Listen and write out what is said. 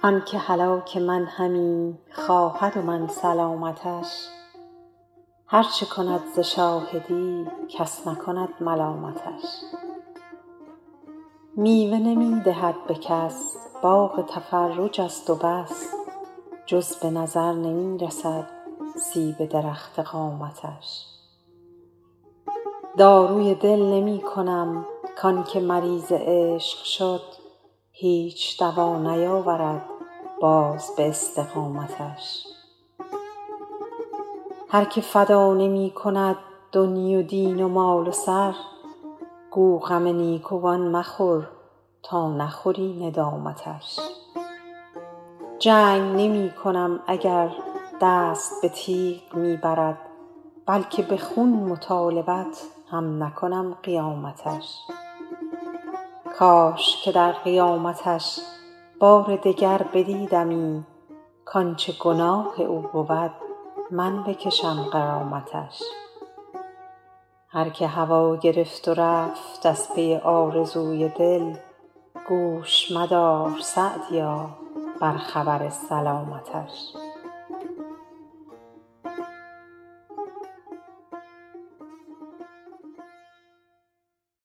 آن که هلاک من همی خواهد و من سلامتش، هر چه کند ز شاهدی کس نکند ملامتش. میوه نمی دهد به کس باغ تفرج است و بس، جز به نظر نمی رسد سیب درخت قامتش. داروی دل نمی کنم کآن که مریض عشق شد، هیچ دوا نیاورد باز به استقامتش. هر که فدا نمی کند دنیی و دین و مال و سر، گو غم نیکوان مخور تا نخوری ندامتش. جنگ نمی کنم اگر دست به تیغ می برد، بلکه به خون مطالبت هم نکنم قیامتش. کاش که در قیامتش بار دگر بدیدمی، کآنچه گناه او بود من بکشم غرامتش. هر که هوا گرفت و رفت از پی آرزوی دل، گوش مدار سعدیا بر خبر سلامتش.